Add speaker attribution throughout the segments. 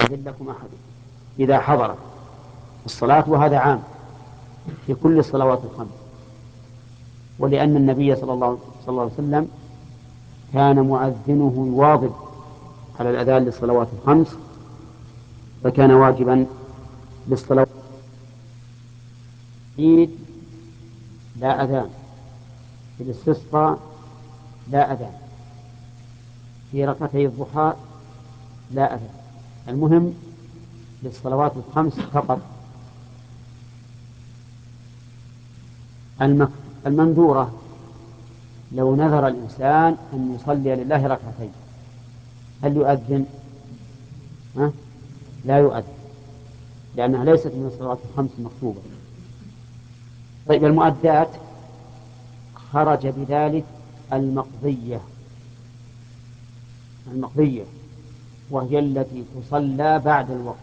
Speaker 1: ليؤذن لكم أحدكم إذا حضرت الصلاة، وهذا عام في كل الصلوات الخمس. ولأن النبي صلى الله عليه وسلم كان مؤذنه يواظب على الأذان للصلوات الخمس، فكان واجبا للصلوات. في العيد لا أذان، في الاستسقاء لا أذان، في ركعتي الضحى لا أذان. المهم للصلوات الخمس فقط. المنذورة لو نذر الإنسان أن يصلي لله ركعتين هل يؤذن؟ لا يؤذن، لأنها ليست من الصلوات الخمس المكتوبة. طيب المؤدات خرج بذلك المقضية. وهي التي تصلى بعد الوقت،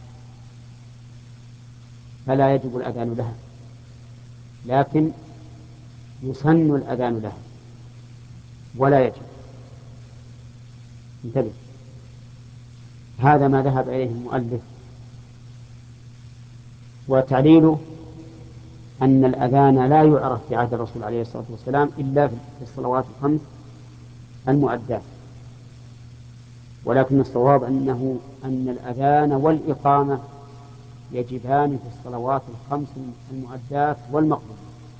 Speaker 1: فلا يجب الأذان لها، لكن يسن الأذان لها ولا يجب. انتبه، هذا ما ذهب إليه المؤلف. وتعليله أن الأذان لا يعرف في عهد الرسول عليه الصلاة والسلام إلا في الصلوات الخمس المؤدات، ولكن الصواب أن الأذان والإقامة يجبان في الصلوات الخمس المؤدات والمقبولة.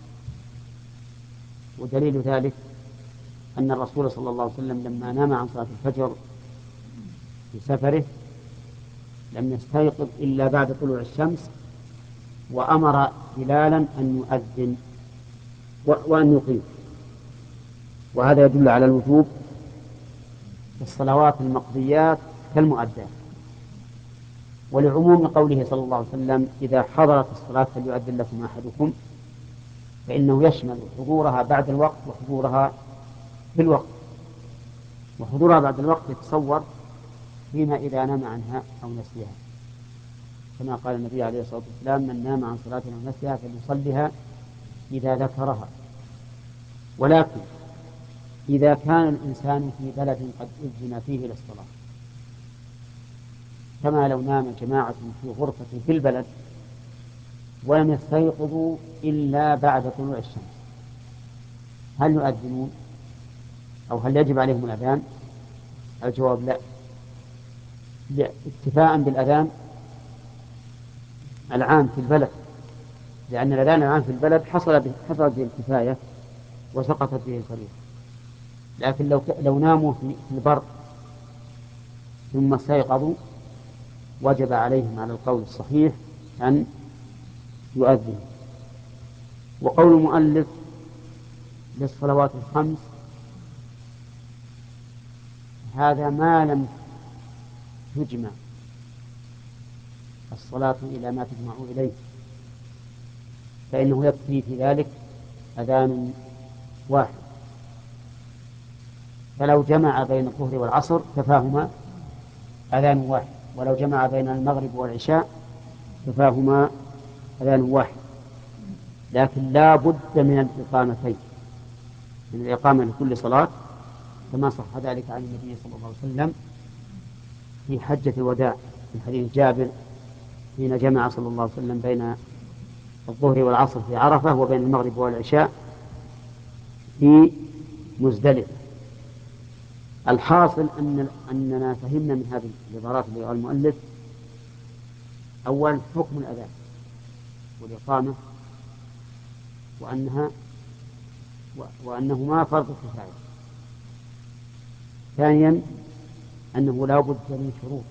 Speaker 1: ودليل ذلك أن الرسول صلى الله عليه وسلم لما نام عن صلاة الفجر في سفره لم يستيقظ إلا بعد طلوع الشمس، وأمر بلالا أن يؤذن وأن يقيم. وهذا يدل على الوجوب في الصلوات المقضيات كالمؤدات. ولعموم قوله صلى الله عليه وسلم إذا حضرت الصلاة فليؤذن لكم أحدكم، فإنه يشمل حضورها بعد الوقت وحضورها في الوقت. وحضورها بعد الوقت يتصور فيما إذا نام عنها أو نسيها، كما قال النبي عليه الصلاة والسلام من نام عن صلاة أو نسيها فليصلها إذا ذكرها. ولكن إذا كان الإنسان في بلد قد أذن فيه للصلاة، كما لو نام جماعة في غرفة في البلد ولم يستيقظوا إلا بعد طلوع الشمس، هل يؤذنون أو هل يجب عليهم الأذان؟ الجواب لا، اكتفاء بالأذان العام في البلد، لأن الأذان العام في البلد حصلت به الكفاية وسقطت به الفريضة. لكن لو ناموا في البر ثم استيقظوا وجب عليهم على القول الصحيح أن يؤذنوا. وقول المؤلف للصلوات الخمس هذا ما لم تجمع الصلاة إلى ما تجمع إليه، فإنه يكفي في ذلك أذان واحد. فلو جمع بين الظهر والعصر كفاهما أذان واحد، ولو جمع بين المغرب والعشاء كفاهما أذان واحد. لكن لا بد من الإقامتين، من الإقامة لكل صلاة، كما صح ذلك عن النبي صلى الله عليه وسلم في حجة الوداع في حديث جابر حين جمع صلى الله عليه وسلم بين الظهر والعصر في عرفة وبين المغرب والعشاء في مزدلفة. الحاصل أننا فهمنا من هذه العبارات اللي قال المؤلف أول حكم الأذان والإقامة وأنهما فرض كفاية. ثانيا أنه لا بد من شروط.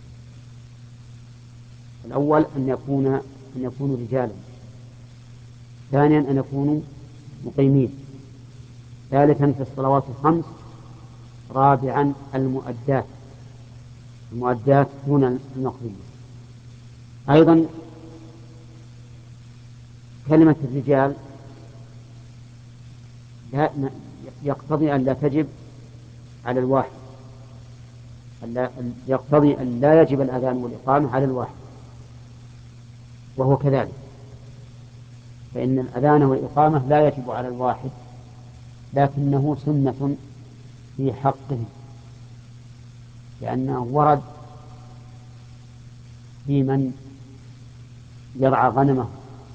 Speaker 1: الأول أن يكونوا رجالا. ثانيا أن يكونوا مقيمين. ثالثا في الصلوات الخمس. رابعا المؤدات دون المقضية. أيضا كلمة الرجال يقتضي أن لا تجب على الواحد، يقتضي أن لا يجب الأذان والإقامة على الواحد، وهو كذلك، فإن الأذان والإقامة لا يجب على الواحد، لكنه سنة في حقه، لأنه ورد في من يرعى غنمه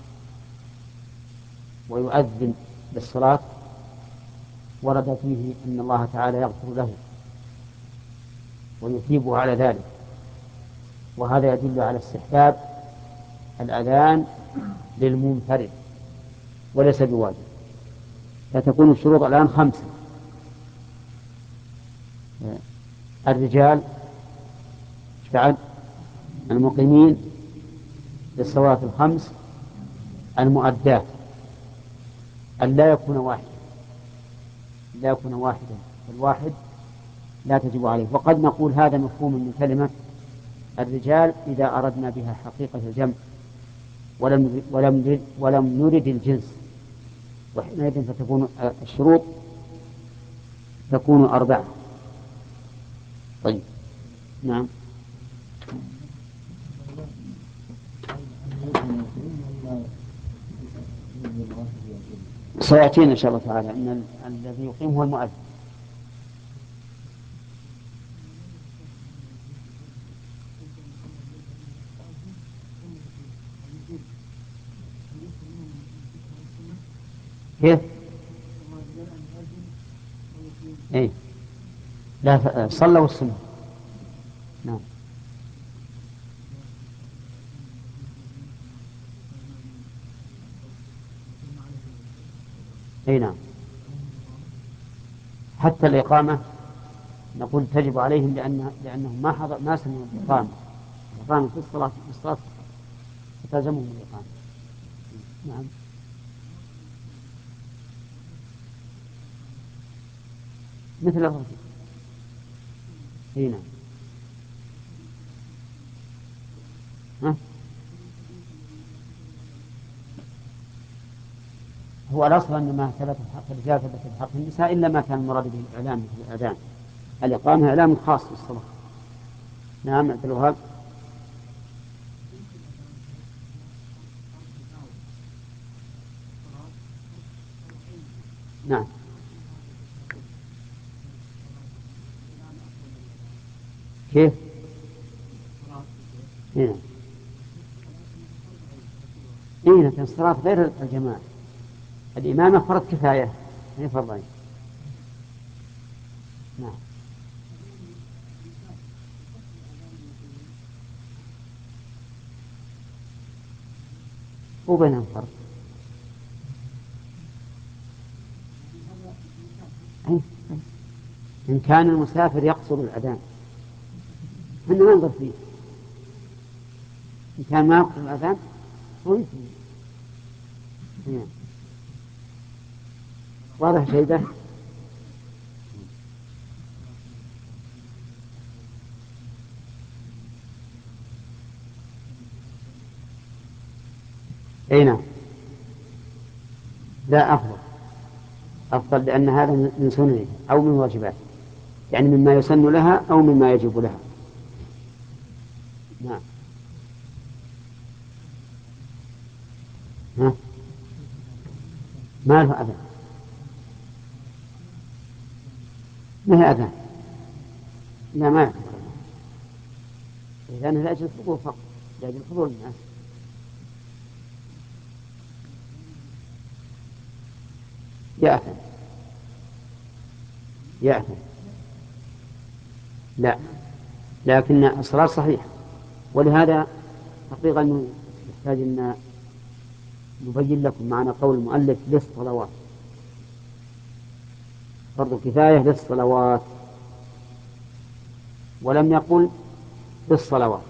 Speaker 1: ويؤذن بالصلاة ورد فيه أن الله تعالى يغفر له ويثيبه على ذلك، وهذا يدل على استحباب الأذان للمنفرد وليس بواجب. فتكون الشروط الآن 5: الرجال بعد المقيمين للصلاة الخمس المؤدات، أن لا يكون واحدا، الواحد لا تجب عليه. وقد نقول هذا مفهوم من كلمة الرجال إذا أردنا بها حقيقة الجمع ولم نرد الجنس، وحينئذ فتكون الشروط تكون 4. طيب نعم. سيأتينا إن شاء الله تعالى أن الذي يقيم هو المؤذن. كيف؟ إيه؟ لا، صلوا السنة. نعم. أي نعم. حتى الإقامة نقول تجب عليهم لأنهم ما سمعوا الإقامة في الصلاة فتلزمهم الإقامة. نعم. مثل الرجل. أي نعم. ها؟ هو الأصل أن ما ثبت في حق الرجال ثبت في حق النساء، إلا ما كان المراد به الإعلام مثل الأذان. الإقامة إعلام خاص بالصلاة. نعم. عبد الوهاب. نعم. كيف؟ نعم. إيه، لكن الصلاة غير الجماعة. الإمامة فرض كفاية، هي فرضين. نعم. وبينهم فرق. أي. إن كان المسافر يقصر الأذان إحنا ننظر فيه، إن كان ما يقصر الأذان هو يسمع. نعم. واضح شيء ده. أي نعم. لا، أفضل لأن هذا من سننه أو من واجباته، يعني مما يسن لها أو مما يجب لها. نعم. ها؟ ما له أذان، ما هي أذان؟ لا، ما يعتبر أذان، إذا لأجل الحضور فقط، لأجل حضور الناس. يأثم. يأثم. لا، لكن الصلاة صحيحة، ولهذا حقيقة يحتاج أن نبين لكم معنى قول المؤلف للصلوات، فرض كفاية للصلوات، ولم يقل للصلوات،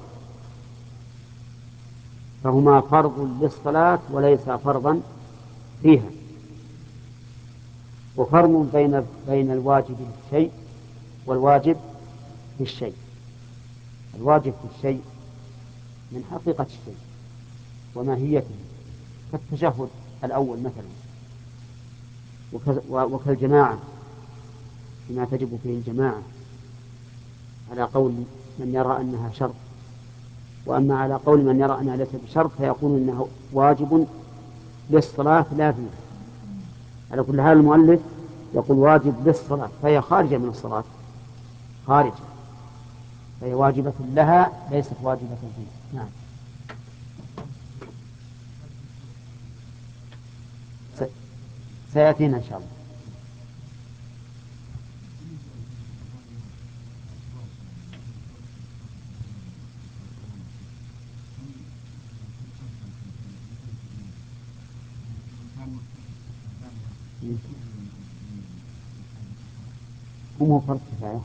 Speaker 1: فهما فرض للصلاة وليس فرضا فيها. وفرق بين الواجب في الشيء والواجب في الشيء. الواجب في الشيء من حقيقة الشيء وماهيته، كالتشهد الأول مثلا، وكالجماعة بما تجب فيه الجماعة على قول من يرى أنها شرط، وأما على قول من يرى أنها ليست بشرط فيقول إنه واجب للصلاة لا فيها. على كل حال المؤلف يقول واجب للصلاة، فهي خارجة من الصلاة، خارجة. فهي واجبة لها ليست واجبة فيه. نعم. سيأتينا إن شاء الله. هم فرض كفاية.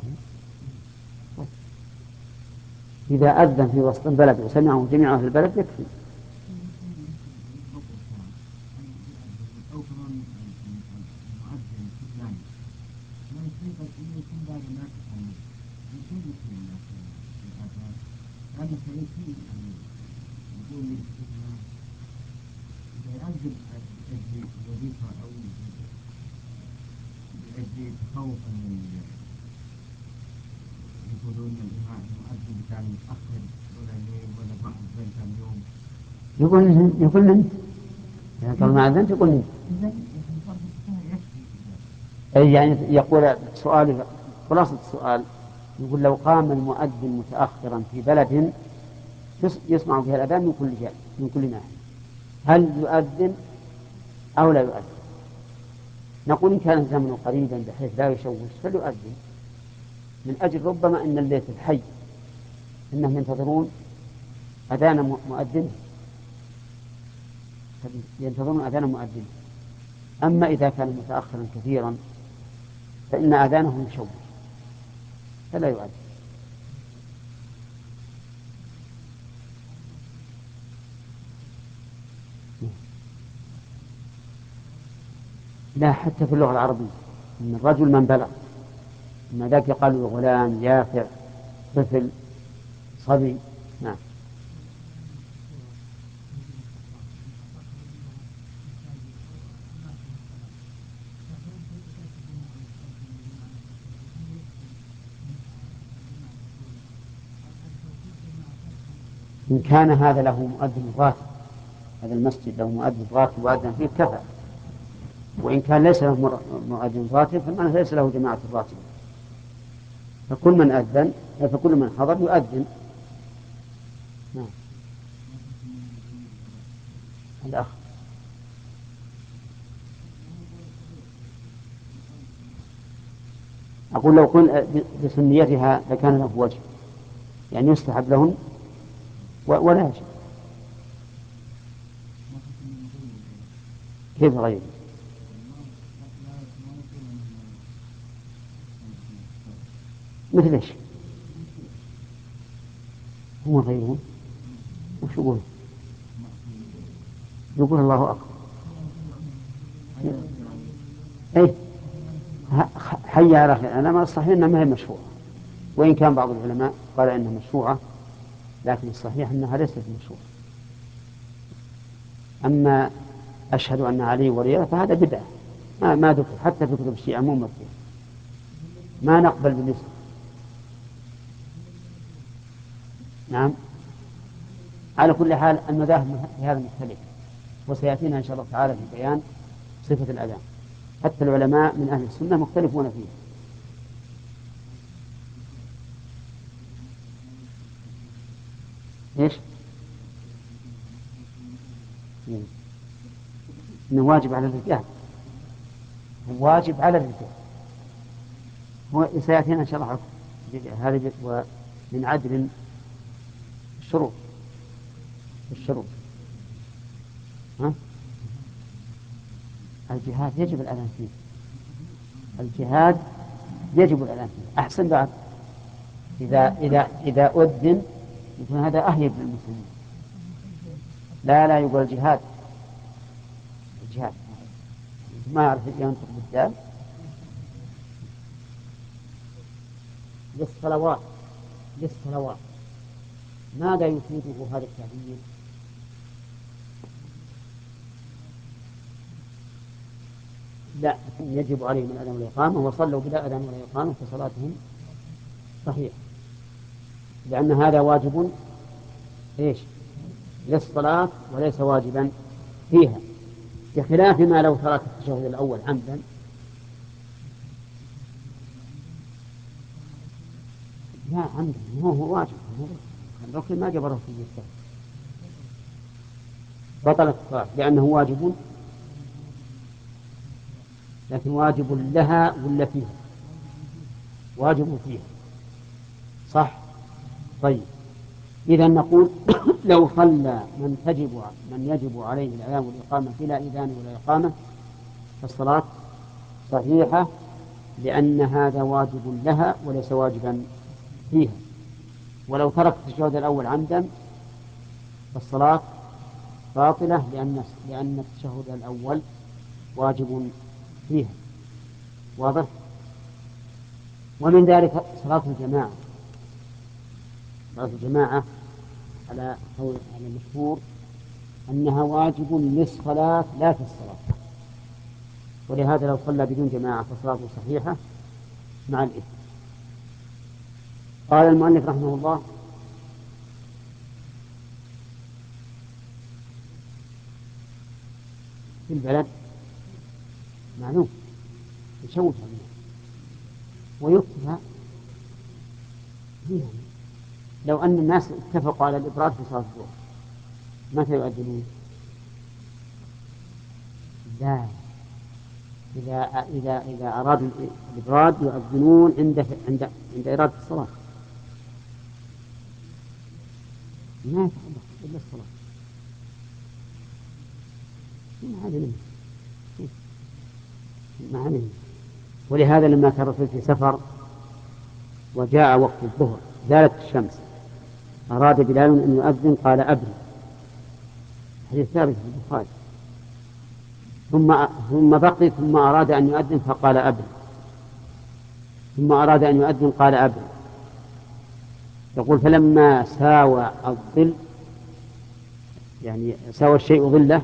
Speaker 1: إذا أذن في وسط البلد وسمعه جميع أهل البلد يكفي. يقول أنت يعني قال ما أذنت يقول أنت. يعني يقول سؤال خلاصة السؤال يقول لو قام المؤذن متأخرا في بلد يسمع فيها الأذان من كل جانب من كل ناحية هل يؤذن أو لا يؤذن؟ نقول إن كان الزمن قريبا بحيث لا يشوش فليؤذن من أجل ربما أن الليل الحي إنهم ينتظرون أذان مؤذن مؤذن. أما إذا كان متأخرا كثيرا فإن أذانه يشوش فلا يؤذن. لا حتى في اللغة العربية إن الرجل من بلغ إن ذاك يقال غلام يافع طفل صبي. نعم. إن كان هذا له مؤذن راتب هذا المسجد له مؤذن راتب يؤذن فيه كفى. وإن كان ليس له مؤذن راتب فمعنى ليس له جماعة الراتب فكل من أذن فكل من حضر يؤذن. نعم. الأخ أقول لو قل بسنيتها لكان له وجه يعني يستحب لهن ولا يجب. كيف غيره؟ مثل ايش؟ هو غيره وش يقول؟ يقول الله أكبر. ايه حي على خير. أنا ما الصحيح أنها ما هي مشروعة وإن كان بعض العلماء قال إنها مشروعة لكن الصحيح أنها ليست مشروعة. أما أشهد أن علي ولي فهذا بدعة ما ذكر حتى في كتب الشيعة مو مذكور ما نقبل بالنسبة. نعم. على كل حال المذاهب في هذا مختلفة وسيأتينا إن شاء الله تعالى في بيان صفة الأذان حتى العلماء من أهل السنة مختلفون فيه. إيش؟ إنه واجب على الرجال واجب على الرجال وسيأتينا إن شاء الله هذه ومن عدل الشروط ها؟ الجهاد يجب الأذان فيه. الجهاد يجب الأذان فيه أحسن بعد إذا أذن يكون هذا أهيب للمسلمين. لا يقول الجهاد ما أعرف ينطق بالدال للصلوات ماذا يفيده هذا التعبير؟ لا يجب عليهم الأذان والإقامة وصلوا بلا أذان ولا إقامة فصلاتهم صحيحة لأن هذا واجب إيش للصلاة وليس واجبا فيها بخلاف ما لو ترك التشهد الأول عمدا لا عنده هو واجب، الركن ما جبره في السهل، بطلت الصلاة لأنه واجب، لكن واجب لها ولا فيها؟ واجب فيها، صح؟ طيب، إذا نقول لو صلى من يجب عليه الأذان والإقامة بلا إذان ولا إقامة فالصلاة صحيحة، لأن هذا واجب لها وليس واجبا فيها. ولو ترك التشهد الأول عمدا فالصلاة باطلة، لأن التشهد الأول واجب فيها. واضح؟ ومن ذلك صلاة الجماعة. صلاة الجماعة على المشهور أنها واجب للصلاة لا في الصلاة، ولهذا لو صلى بدون جماعة فصلاته صحيحة مع الإثم. قال المؤلف رحمه الله: في البلد معلوم يشوفها منها ويكتبها فيها. لو أن الناس اتفقوا على الإبراد في صلاة الظهر متى يؤذنون؟ لا، إذا أرادوا الإبراد يؤذنون عند إرادة الصلاة، ما يتعلق إلا الصلاة. ما علم. ولهذا لما كان الرسول في سفر وجاء وقت الظهر زالت الشمس أراد بلال أن يؤذن قال أبرد، حديث ثابت في البخاري. ثم بقي ثم أراد أن يؤذن فقال أبرد، ثم أراد أن يؤذن قال أبرد. يقول: فلما ساوى الظل، يعني ساوى الشيء ظله،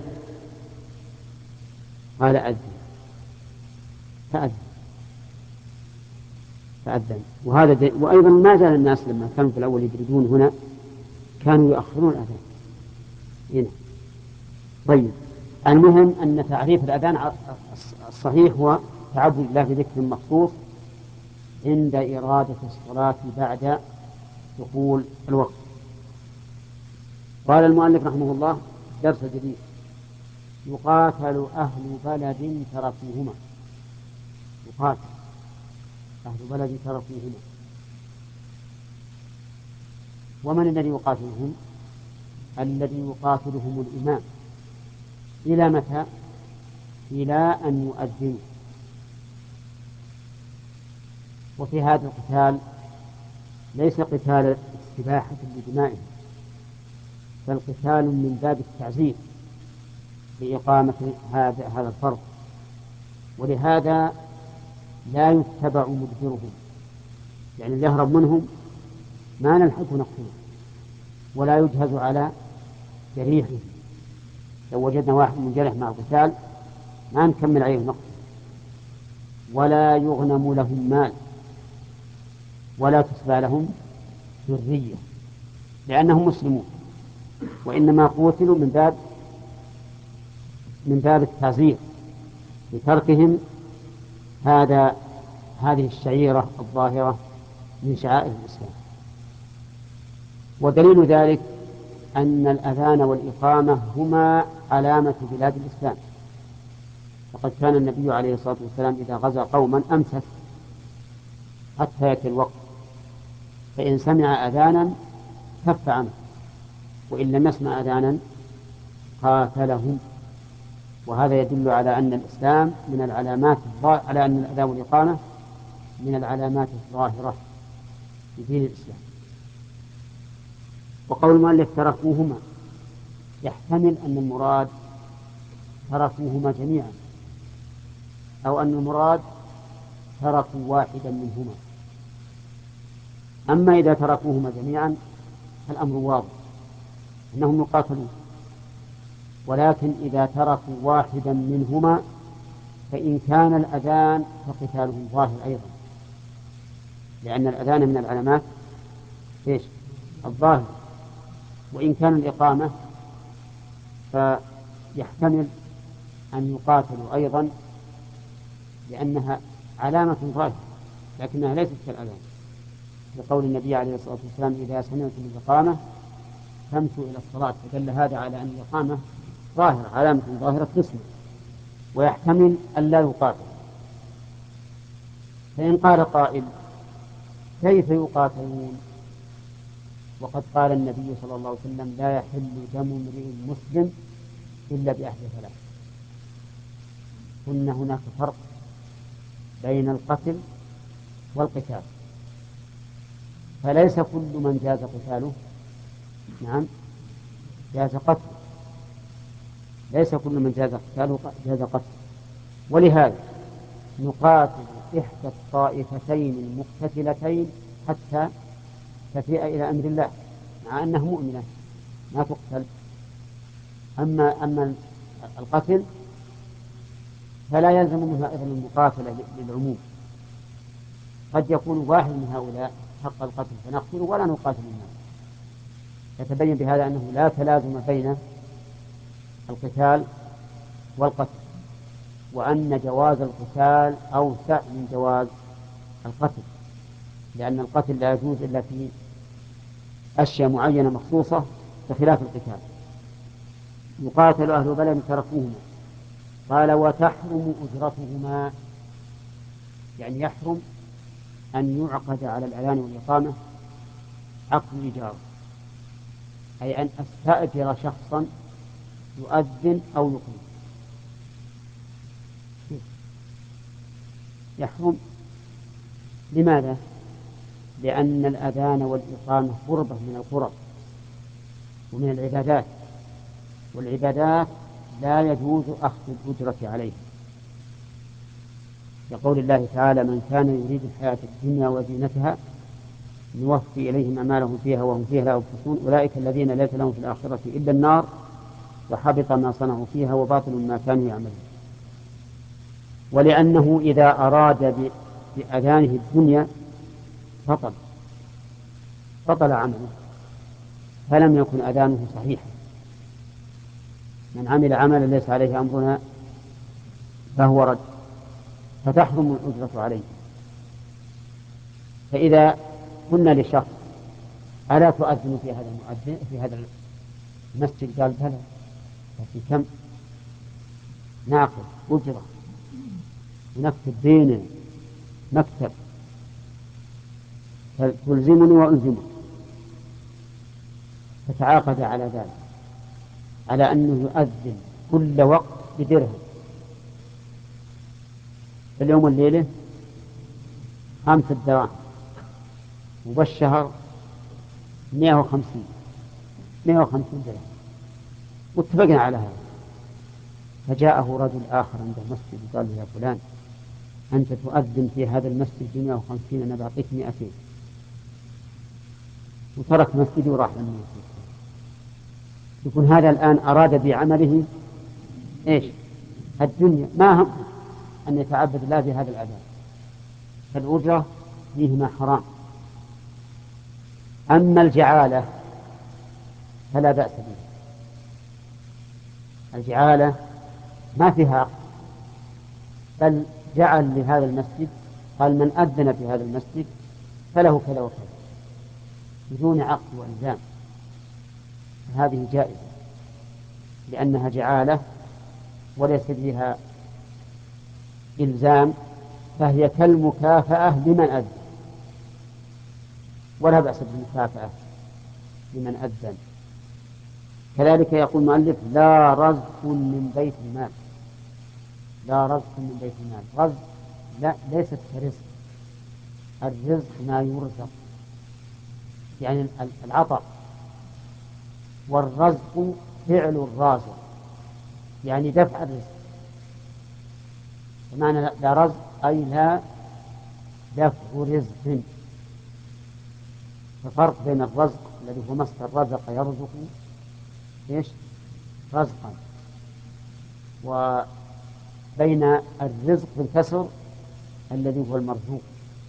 Speaker 1: قال أذن، فأذن. وأيضا ما زال الناس لما كانوا في الأول يبردون هنا كانوا يؤخرون الأذان هنا. طيب، المهم أن تعريف الأذان الصحيح هو تعبد الله بذكر مخصوص عند إرادة الصلاة بعد دخول الوقت. قال المؤلف رحمه الله: درس جديد: يقاتل أهل بلد تركوهما. يقاتل أهل بلد تركوهما. ومن الذي يقاتلهم؟ الذي يقاتلهم الإمام. إلى متى؟ إلى أن يؤذنوا. وفي هذا القتال ليس قتال استباحة لدمائهم، بل قتال من باب التعزير لإقامة هذا الفرض. ولهذا لا يتبع مدبرهم، يعني اللي يهرب منهم ما نلحق نقتله، ولا يجهز على جريحه. لو وجدنا واحد منجرح مع القتال ما نكمل عليه نقتله. ولا يغنم لهم مال، ولا تسبى لهم ذرية، لأنهم مسلمون، وإنما قوتلوا من باب التعزير لتركهم هذه الشعيرة الظاهرة من شعائر الإسلام. ودليل ذلك أن الأذان والإقامة هما علامة بلاد الإسلام. فقد كان النبي عليه الصلاة والسلام إذا غزا قوما أمسك حتى يأتي الوقت، فإن سمع أذانا كف عنه، وإن لم يسمع أذانا قاتلهم. وهذا يدل على أن الإسلام من العلامات على أن الأذان والإقامة من العلامات الظاهرة في دين الإسلام. وقول المؤلف تركوهما يحتمل أن المراد تركوهما جميعا، أو أن المراد تركوا واحدا منهما. أما إذا تركوهما جميعا فالأمر واضح أنهم يقاتلون، ولكن إذا تركوا واحدا منهما فإن كان الأذان فقتالهم ظاهر أيضا، لأن الأذان من العلامات الظاهر. وإن كان الإقامة فيحتمل أن يقاتلوا أيضا، لأنها علامة ظاهرة لكنها ليست كالأذان. لقول النبي عليه الصلاة والسلام إذا سمعتم الإقامة فامشوا إلى الصلاة، فدل هذا على أن الإقامة ظاهرة، علامة ظاهرة تسمع، ويحتمل أن لا يقاتل. فإن قال قائل كيف يقاتلون وقد قال النبي صلى الله عليه وسلم لا يحل دم امرئ مسلم إلا بأحد ثلاث؟ قلنا هناك فرق بين القتل والقتال، فليس كل من جاز قتاله نعم جاز قتله، ليس كل من جاز قتاله جاز قتله. ولهذا نقاتل إحدى الطائفتين المقتتلتين حتى تفيء إلى أمر الله، مع أنها مؤمنة ما تقتل. أما القتل فلا يلزم منها أيضا المقاتلة للعموم، قد يكون واحد من هؤلاء حق القتل فنقتله ولا نقاتل الناس. يتبين بهذا أنه لا تلازم بين القتال والقتل، وأن جواز القتال أوسع من جواز القتل، لأن القتل لا يجوز إلا في أشياء معينة مخصوصة بخلاف القتال. يقاتل أهل بلد تركوهما، قال وتحرم أجرتهما، يعني يحرم أن يعقد على الأذان والإقامة عقد الإيجار، أي أن أستأجر شخصا يؤذن أو يقيم، يحرم. لماذا؟ لأن الأذان والإقامة قربة من القرب ومن العبادات، والعبادات لا يجوز أخذ الأجرة عليها، يقول الله تعالى من كان يريد الحياة الدنيا وزينتها نوفي إليهم أعمالهم فيها وهم فيها لا يبخسون أولئك الذين ليس لهم في الآخرة إلا النار وحبط ما صنعوا فيها وباطل ما كانوا يعملون. ولأنه إذا أراد بأذانه الدنيا بطل عمله، فلم يكن أذانه صحيحا. من عمل عملا ليس عليه أمرنا فهو رد، فتحرم الأجرة عليه. فإذا قلنا لشخص ألا تؤذن في هذا المؤذن في هذا المسجد؟ قال بلى، لكن كم؟ ناخذ أجرة ونكتب بيننا مكتب تلزمني وألزمك، فتعاقد على ذلك، على أنه يؤذن كل وقت بدرهم، اليوم والليلة 5 دراهم، وبالشهر 150 درهم، واتفقنا على هذا. فجاءه رجل آخر عند المسجد وقال له يا فلان أنت تؤذن في هذا المسجد 150، أنا بعطيك 200، وترك مسجدي وراح للمسجد. يكون هذا الآن أراد بعمله إيش؟ الدنيا، ما هم أن يتعبد الله بهذا الأذان، فالأجرة فيهما حرام. أما الجعالة فلا بأس بها، الجعالة ما فيها عقد، بل جعل لهذا المسجد، قال من أذن في هذا المسجد فله كذا وكذا بدون عقد وإلزام، هذه جائزة لأنها جعالة وليس فيها إلزام، فهي كالمكافأة لمن أذن، ولا بأس بالمكافأة لمن أذن. كذلك يقول المؤلف لا رزق من بيت المال، لا رزق من بيت المال، رزق لا ليست كرزق، الرزق ما يرزق يعني العطاء، والرزق فعل الرازق يعني دفع الرزق، بمعنى لا رزق أي لا دفع رزق. ففرق بين الرزق الذي هو مصدر رزق يرزق إيش رزقا، وبين الرزق بالكسر الذي هو المرزوق.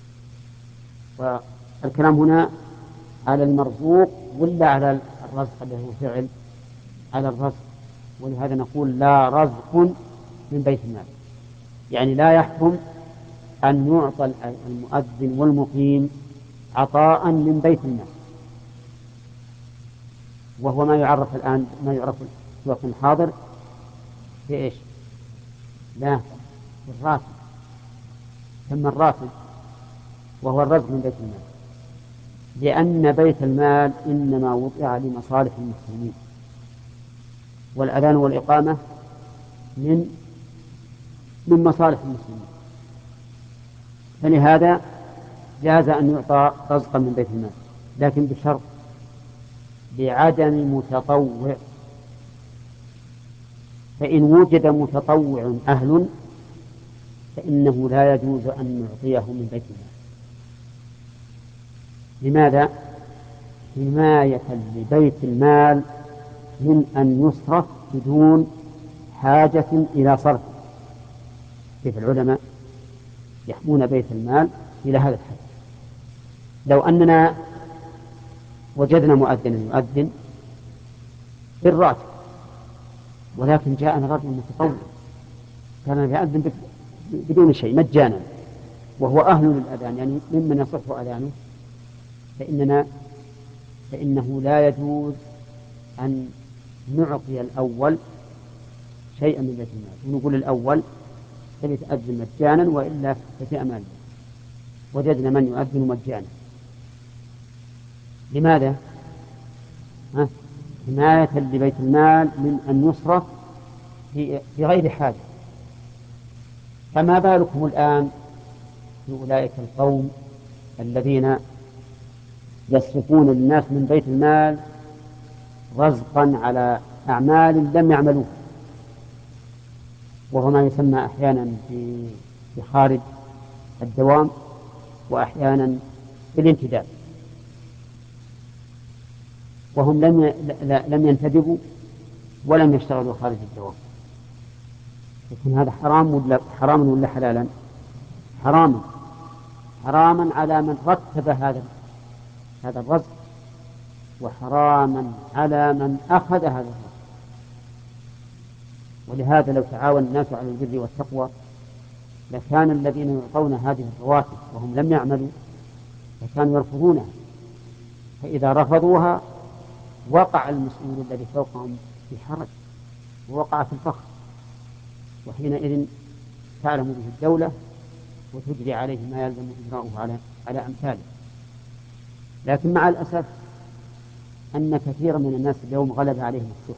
Speaker 1: والكلام هنا على المرزوق ولا على الرزق الذي هو فعل؟ على الرزق. ولهذا نقول لا رزق من بيت المال، يعني لا يحرم أن يعطى المؤذن والمقيم عطاء من بيت المال، وهو ما يعرف الآن، ما يعرف في الوقت الحاضر في إيش؟ لا، في الراتب، ثم الراتب وهو الرزق من بيت المال، لأن بيت المال إنما وضع لمصالح المسلمين، والأذان والإقامة من مصالح المسلمين، فلهذا جاز أن يعطى رزقا من بيت المال، لكن بشرط بعدم متطوع، فإن وجد متطوع أهل فإنه لا يجوز أن نعطيه من بيت المال. لماذا؟ حماية لبيت المال من أن يصرف بدون حاجة إلى صرف. كيف العلماء يحمون بيت المال إلى هذا الحد؟ لو أننا وجدنا مؤذنا يؤذن بالراتب، ولكن جاءنا رجل متطوع كان يؤذن بدون شيء مجانا وهو أهل للأذان، يعني ممن يصح أذانه، فإنه لا يجوز أن نعطي الأول شيئا من بيت المال، ونقول الأول فليتأذن مجانا وإلا ففي أمان. وجدنا من يؤذن مجانا، لماذا؟ حماية لبيت المال من أن يصرف في غير حاجة. فما بالكم الآن بأولئك القوم الذين يصرفون الناس من بيت المال رزقا على أعمال لم يعملوها، وهو ما يسمى أحيانا في خارج الدوام، وأحيانا في الانتداب، وهم لم ينتدبوا ولم يشتغلوا خارج الدوام. يكون هذا حرام ولا حلالا؟ حراما على من رتب هذا الرزق، وحراما على من أخذ هذا الرزق. ولهذا لو تعاون الناس على البر والتقوى لكان الذين يعطون هذه الرواتب وهم لم يعملوا فكانوا يرفضونها، فإذا رفضوها وقع المسؤول الذي فوقهم في حرج ووقع في الفخر، وحينئذ تعلم به الدولة وتجري عليه ما يلزم إجراؤه على أمثاله. لكن مع الأسف أن كثيرا من الناس اليوم غلب عليهم الشح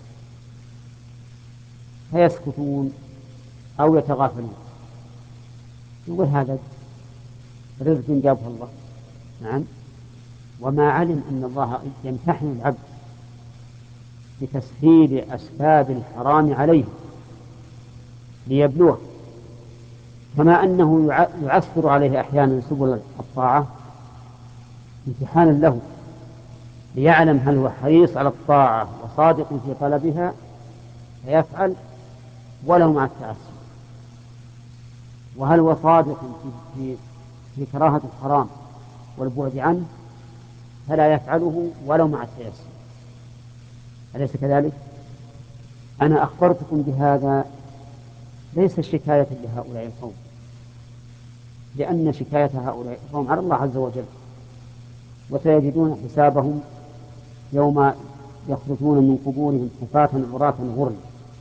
Speaker 1: فيسكتون أو يتغافلون، يقول هذا رزق جابه الله، نعم، وما علم أن الله يمتحن العبد بتسهيل أسباب الحرام عليه ليبلوه، كما أنه يعسر عليه أحيانا سبل الطاعة امتحانا له ليعلم هل هو حريص على الطاعة وصادق في طلبها فيفعل ولو مع التعسر، وهل هو صادق في كراهة الحرام والبعد عنه فلا يفعله ولو مع التيسر. أليس كذلك؟ أنا أخبرتكم بهذا ليس شكاية لهؤلاء القوم، لأن شكاية هؤلاء القوم على الله عز وجل، وسيجدون حسابهم يوم يخرجون من قبورهم حفاة عراة غرلا.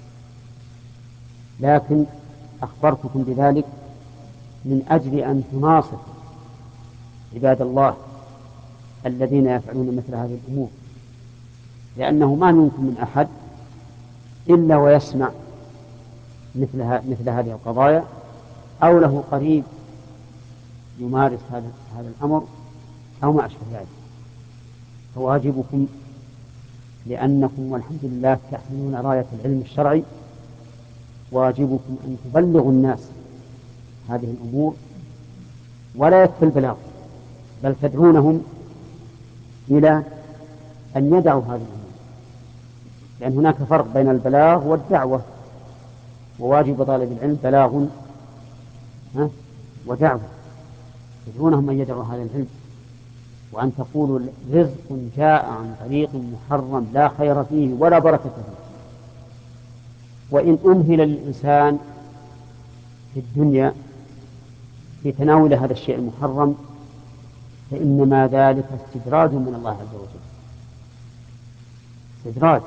Speaker 1: لكن أخبرتكم بذلك من أجل أن تناصحوا عباد الله الذين يفعلون مثل هذه الأمور، لأنه ما منكم من أحد إلا ويسمع مثل هذه القضايا أو له قريب يمارس هذا الأمر أو ما أشبه ذلك. فواجبكم لأنكم والحمد لله تحملون راية العلم الشرعي، واجبكم أن تبلغوا الناس هذه الأمور، ولا يكفي البلاغ بل تدعونهم إلى أن يدعوا هذه الأمور، لأن هناك فرق بين البلاغ والدعوة، وواجب طالب العلم بلاغ ودعوة، تدعونهم أن يدعوا هذا العلم، وأن تقولوا رزق جاء عن طريق محرم لا خير فيه ولا بركة فيه. وإن أمهل للإنسان في الدنيا في تناول هذا الشيء المحرم فإنما ذلك استدراج من الله عز وجل، استدراج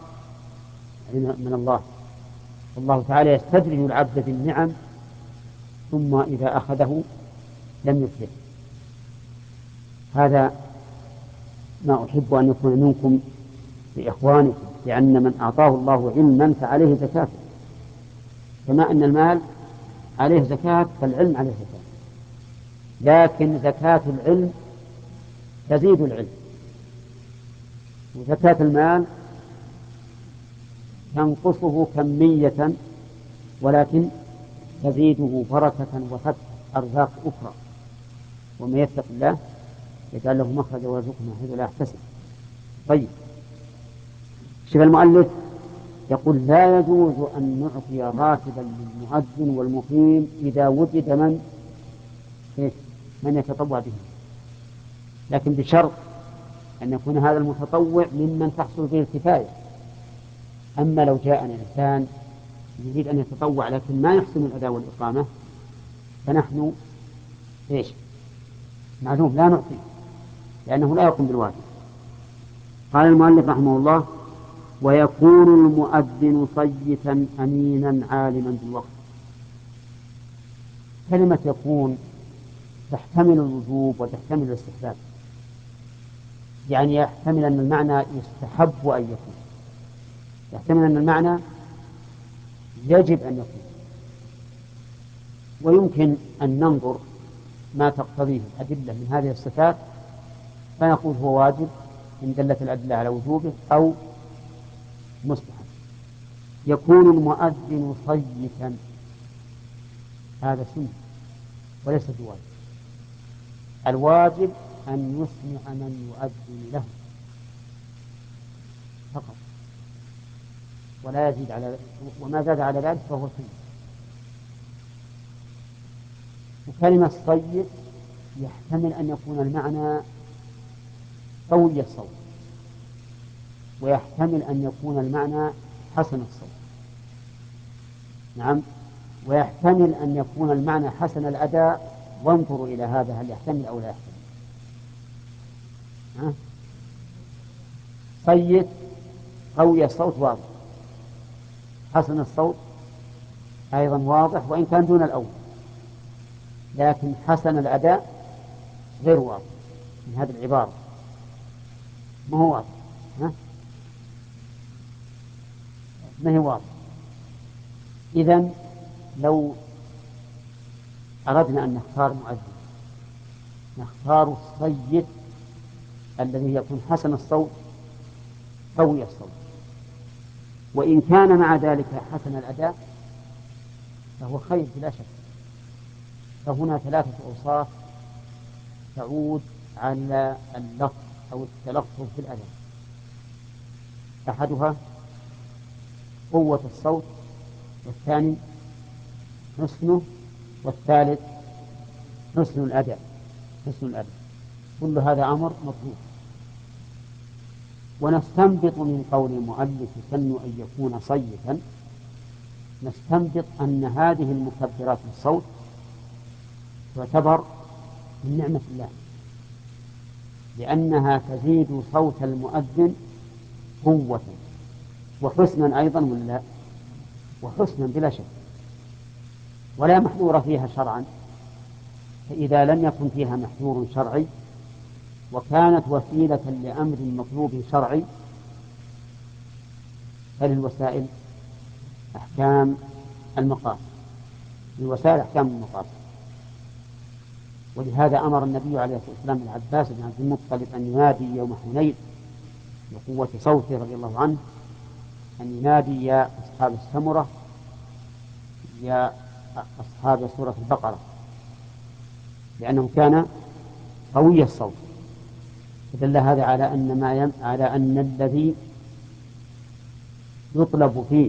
Speaker 1: من الله. الله تعالى يستدرج العبد بالنعم ثم إذا أخذه لم يفلح. هذا ما أحب أن يكون منكم لإخوانكم، لأن من أعطاه الله علما فعليه زكاة، كما أن المال عليه زكاة فالعلم عليه زكاة، لكن زكاة العلم تزيد العلم، وزكاة المال تنقصه كمية ولكن تزيده بركة وفتح أرزاق أخرى. ومن يتق الله يجعل له مخرجا ويرزقه من حيث لا يحتسب. طيب، شوف المؤلف يقول لا يجوز أن نعطي راتبا للمؤذن والمقيم إذا وجد من يتطوع به، لكن بشرط أن يكون هذا المتطوع ممن تحصل به الكفاية. أما لو جاءنا إنسان يريد أن يتطوع لكن ما يحسن الأداء والإقامة فنحن معلوم لا نعطي، لأنه لا يقوم بالواجب. قال المؤلف رحمه الله: ويكون المؤذن صيتا أمينا عالما بالوقت. كلمة يكون تحتمل الوجوب وتحتمل الاستحباب، يعني يحتمل أن المعنى يستحب أن يكون، يحتمل أن المعنى يجب أن يكون، ويمكن أن ننظر ما تقتضيه الأدلة من هذه الصفات فنقول هو واجب إن دلت الأدلة على وجوبه أو مستحب. يكون المؤذن صيتا، هذا سنة وليس بواجب. الواجب أن يسمع من يؤذن له فقط ولا يزيد على، وما زاد على ذلك فهو سنة. وكلمة صيت يحتمل أن يكون المعنى قوي الصوت، ويحتمل أن يكون المعنى حسن الصوت، نعم، ويحتمل أن يكون المعنى حسن الأداء. وانظروا إلى هذا هل يحتمل أو لا يحتمل. صيت قوي الصوت واضح، حسن الصوت أيضا واضح وإن كان دون الأول، لكن حسن الأداء غير واضح من هذه العبارة، ما هو واضح، ما هي واضح. إذن لو أردنا أن نختار مؤذن نختار الصيت الذي يكون حسن الصوت قوي الصوت، وإن كان مع ذلك حسن الأداء فهو خير بلا شك. فهنا ثلاثة أوصاف تعود على اللفظ أو التلفظ في الأداء: أحدها قوة الصوت، والثاني حسنه، والثالث حسن الأداء. حسن الأداء كل هذا أمر مطلوب. ونستنبط من قول المؤلف سن أن يكون صيتا، نستنبط أن هذه المكبرات للصوت تعتبر من نعمة الله، لأنها تزيد صوت المؤذن قوة وحسنا أيضا، ولا وحسنا بلا شك، ولا محذور فيها شرعا. فإذا لم يكن فيها محذور شرعي وكانت وسيلة لأمر مطلوب شرعي فللوسائل أحكام المقاصد، للوسائل أحكام المقاصد. ولهذا أمر النبي عليه الصلاة والسلام العباس بن عبد المطلب أن ينادي يوم حنين بقوة صوته رضي الله عنه، أن ينادي: يا أصحاب السمرة، يا أصحاب سورة البقرة، لأنه كان قوي الصوت. فدل هذا على أن على أن الذي يطلب فيه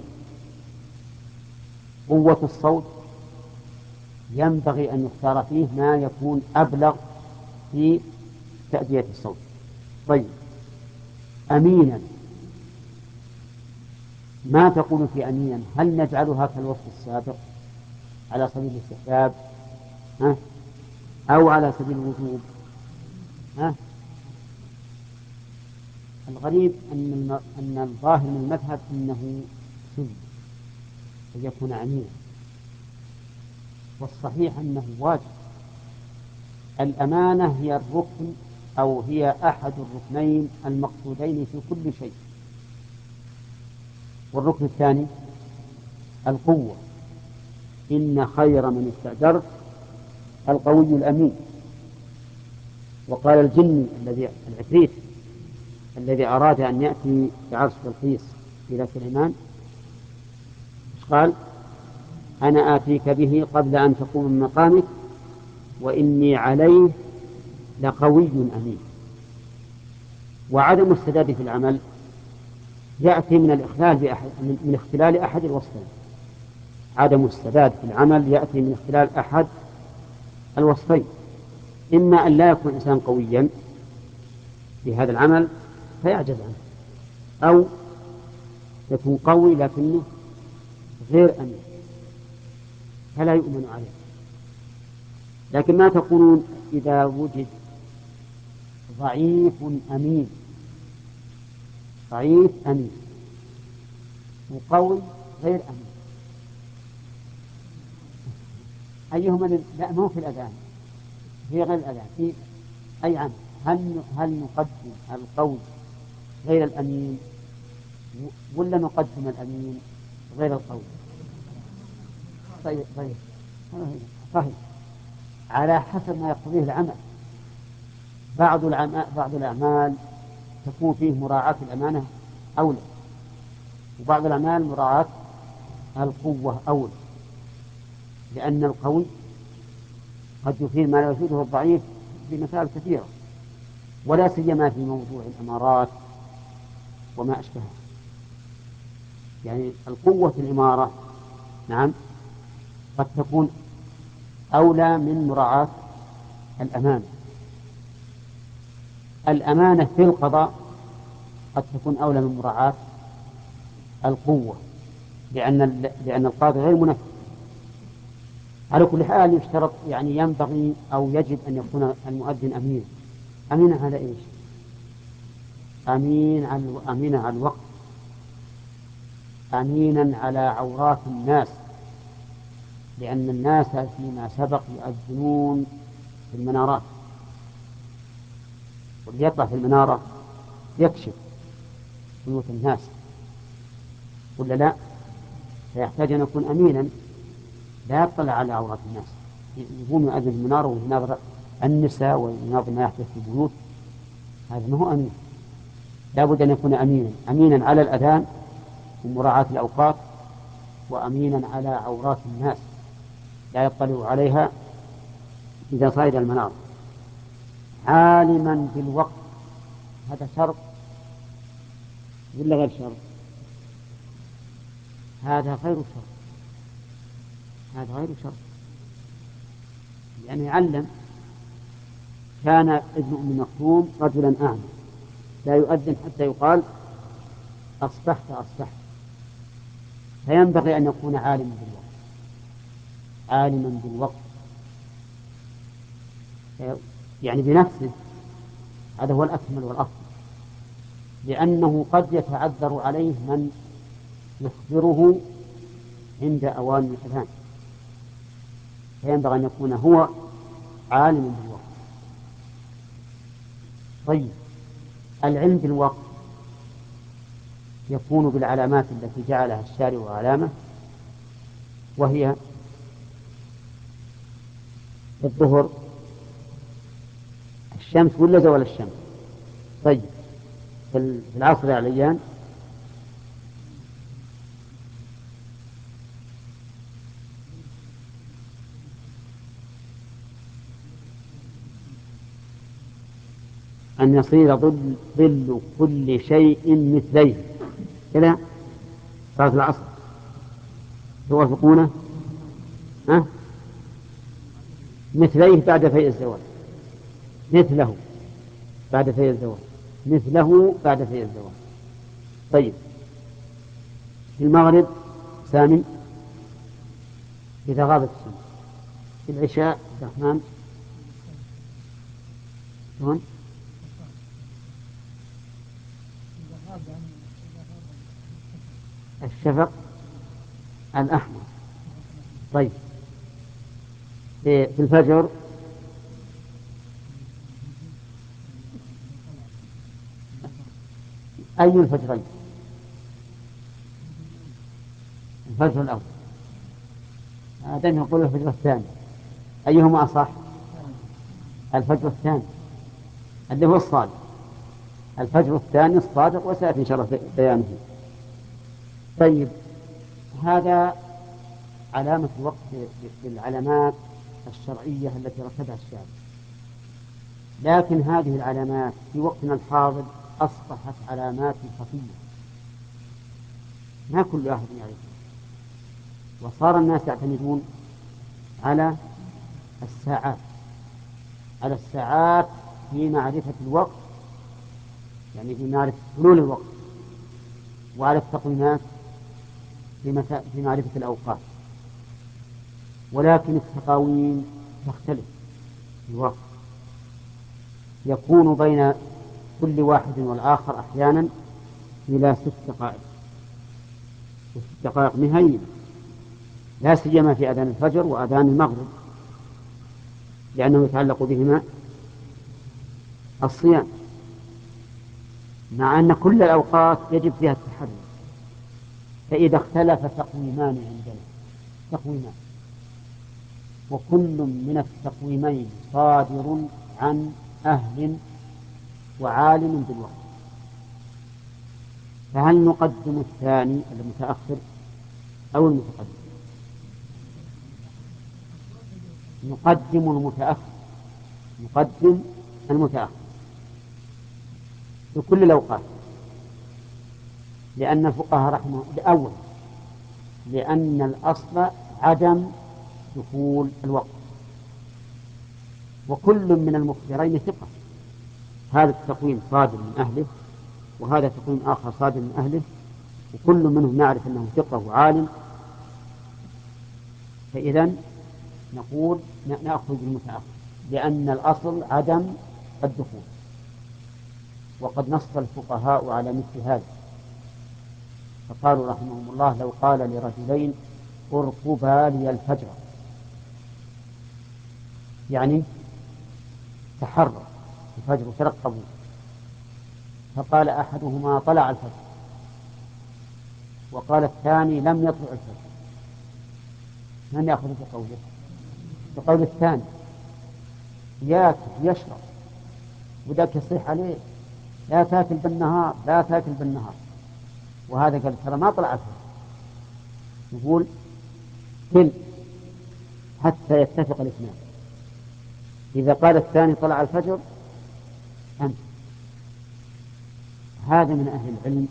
Speaker 1: قوة الصوت ينبغي أن يختار فيه ما يكون أبلغ في تأدية الصوت. طيب، أمينا، ما تقول في أمينا؟ هل نجعلها كالوصف السابق على سبيل الاستحباب أو على سبيل الوجوب؟ ها؟ الغريب أن الظاهر من المذهب أنه سنة أن يكون أمينا، والصحيح أنه واجب. الأمانة هي الركن أو هي أحد الركنين المقصودين في كل شيء. والركن الثاني القوة، إن خير من استأجرت القوي الأمين. وقال الجني العفريت الذي أراد أن يأتي بعرش بلقيس إلى سليمان، قال: أنا آتيك به قبل أن تقوم من مقامك وإني عليه لقوي أمين. وعدم السداد في العمل يأتي من من اختلال أحد الوصفين. عدم السداد في العمل يأتي من اختلال أحد الوصفين، إما أن لا يكون إنسان قويا في هذا العمل فيعجز عنه، أو يكون قوي لكنه غير أمين فلا يؤمن عليه. لكن ما تقولون إذا وجد ضعيف أمين، ضعيف أمين وقوي غير أمين، أيهما؟ لا، مو في الأذان، في غير الأذان، في أي عمل. هل نقدم القوي غير الأمين ولا نقدم الأمين غير القوي؟ طيب صحيح، على حسب ما يقتضيه العمل. بعض الأعمال تكون فيه مراعاة الأمانة أولى، وبعض الأعمال مراعاة القوة أولى، لأن القوي قد يفيد ما لا يفيده الضعيف في مسائل كثيرة، ولا سيما في موضوع الإمارات وما أشبهها. يعني القوة في الإمارة نعم قد تكون أولى من مراعاة الأمانة. الأمانة في القضاء قد تكون أولى من مراعاة القوة، لأن القاضي غير منفذ. على كل حال يشترط، يعني ينبغي أو يجب أن يكون المؤذن أمينا. أمينا على إيش؟ أمينا على الوقت، أمينا على عورات الناس، لأن الناس فيما سبق يؤذنون في المنارات، واللي يطلع في المنارة يكشف بيوت الناس ولا لا؟ فيحتاج أن يكون أمينا لا يطلع على عورات الناس، يقوم يؤذن في المنارة ويناظر النساء ويناظر ما يحدث في البيوت، هذا ما هو أمين. لا بد أن يكون أمينا على الأذان ومراعاة الأوقات، وأمينا على عورات الناس لا يطلع عليها إذا صعد المنار. عالما بالوقت، هذا شرط ولا غير شرط؟ هذا غير شرط، هذا غير شرط، يعني يعلم. كان ابن أم مكتوم رجلا أعمى لا يؤذن حتى يقال أصبحت أصبحت، فينبغي أن يكون عالما بالوقت، عالما بالوقت يعني بنفسه. هذا هو الأكمل والأفضل، لأنه قد يتعذر عليه من يخبره عند أوان الأذان، فينبغي أن يكون هو عالما بالوقت. طيب، العلم بالوقت يكون بالعلامات التي جعلها الشارع علامة، وهي الظهر الشمس ولا زوال الشمس؟ طيب، في العصر يا عليان أن يصير ظل كل شيء مثليه كذا، صلاة العصر توافقونه؟ ها؟ مثليه بعد فيء الزوال، مثله بعد فيء الزوال، مثله بعد فيء الزوال. طيب، في المغرب سامي إذا غابت الشمس، في العشاء عبد الرحمن شلون؟ الشفق الأحمر. طيب في الفجر أي الفجرين؟ الفجر الأول. آدم يقول الفجر الثاني، أيهما أصح؟ الفجر الثاني اللي هو الصادق. الفجر الثاني الصادق، وسيأتي إن شاء الله بيانه. طيب هذا علامة الوقت بالعلامات الشرعية التي رتبها الشارع، لكن هذه العلامات في وقتنا الحاضر أصبحت علامات خفية، ما كل أحد يعرفها، وصار الناس يعتمدون على الساعات، على الساعات في معرفة الوقت، يعني في معرفة حلول الوقت، وعلى التقويمات في معرفة الأوقات. ولكن التقاويم تختلف في الوقت، يكون بين كل واحد والآخر أحيانا إلى 6 دقائق، 6 دقائق نهائية، لا سيما في أذان الفجر وأذان المغرب، لأنه يتعلق بهما الصيام، مع أن كل الأوقات يجب فيها التحري. فإذا اختلف تقويمان عندنا، تقويمان، وكل من التقويمين صادر عن أهل وعالم بالوقت، فهل نقدم الثاني المتأخر أو المتقدم؟ نقدم المتأخر، نقدم المتأخر في كل الأوقات، لأن الفقهاء رحمه الأول، لأن الأصل عدم دخول الوقت، وكل من المخبرين ثقة، هذا التقويم صادر من أهله وهذا تقويم آخر صادر من أهله، وكل منهم نعرف أنه ثقة وعالم، فإذا نقول نأخذ بالمتأخر، لأن الأصل عدم الدخول. وقد نص الفقهاء على مثل هذا، فقالوا رحمهم الله: لو قال لرجلين ارقبا لي الفجر، يعني تحرى الفجر ترقبوا، فقال أحدهما طلع الفجر وقال الثاني لم يطلع الفجر، من يأخذ بقوله؟ بقول الثاني، ياكل يشرب وذاك يصيح عليه لا تاكل بالنهار، لا تاكل بالنهار، وهذا قال ترى ما طلع الفجر. يقول كل حتى يتفق الاثنان، إذا قال الثاني طلع الفجر أنت. هذا من أهل العلم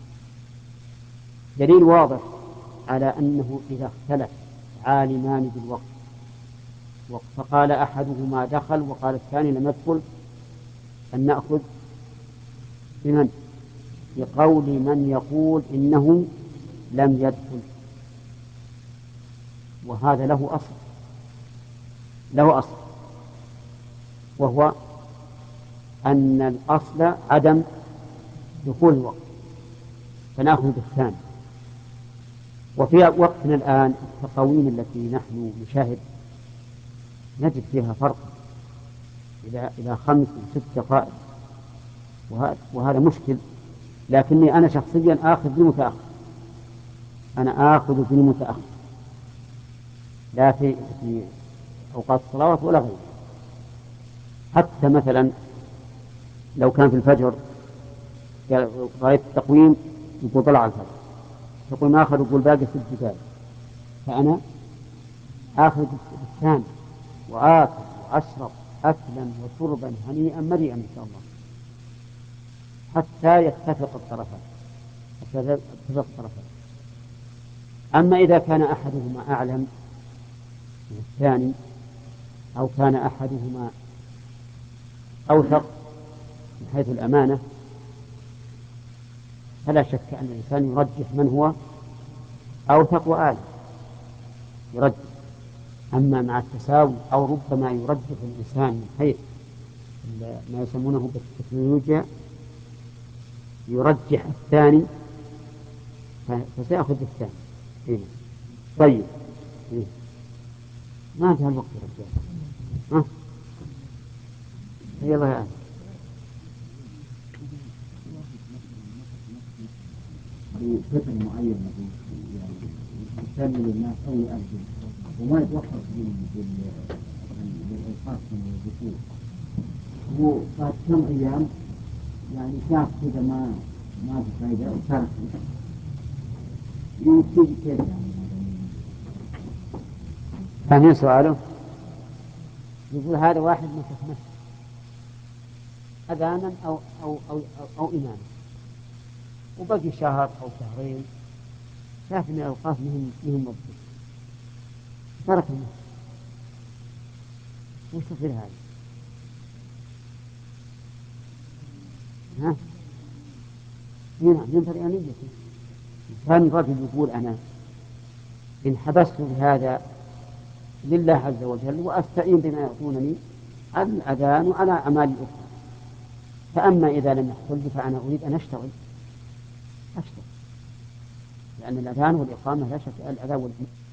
Speaker 1: دليل واضح على أنه إذا اختلف عالمان بالوقت فقال أحدهما دخل وقال الثاني لم يدخل، أن نأخذ بمن؟ بقول من يقول إنه لم يدخل، وهذا له أصل، له أصل، وهو أن الأصل عدم دخول الوقت، فنأخذ بالثاني. وفي وقتنا الآن التقاويم التي نحن نشاهد نجد فيها فرق إلى 5 و6 دقائق، وهذا مشكل. لكني أنا شخصيا آخذ بالمتأخر، أنا آخذ بالمتأخر، لا في أوقات الصلوات ولا غيرها. حتى مثلا لو كان في الفجر رأيت التقويم يقول طلع الفجر، تقويم آخر يقول باقي 6 دقائق، فأنا آخذ بالثاني وآكل وأشرب أكلا وشربا هنيئا مريئا إن شاء الله حتى يتفق الطرفان، أما إذا كان أحدهما أعلم من الثاني أو كان أحدهما أوثق من حيث الأمانة، فلا شك أن الإنسان يرجح من هو أوثق وأعلم، يرجح. أما مع التساوي أو ربما يرجح الإنسان من حيث ما يسمونه بالتكنولوجيا، يرجح الثاني فسيأخذ بالثاني. إيه. طيب. إيه. ما انتهى الوقت يا رجال. ها؟ يلا يا أهل. بفترة معينة يعني يسمي للناس أو يأذن وما يتوقف بالأوقات من الدخول. هو بعد كم أيام يعني شاف كذا ما في فايدة وترك يمكن كيف يعني. فاهمين سؤاله؟ يقول هذا واحد مسك نفسه أذانا أو إماما وبقي شهر أو شهرين شاف أن الأوقاف مهم مضبوط ترك النفس. وش تصير هذا؟ ها؟ هنا ينظر إلى نيته. كان الرجل يقول أنا إن حبست بهذا لله عز وجل وأستعين بما يعطونني على الأذان وعلى أعمال أخرى، فأما إذا لم يحصل لي فأنا أريد أن أشتغل لأن الأذان والإقامة لا شك الأذان والإقامة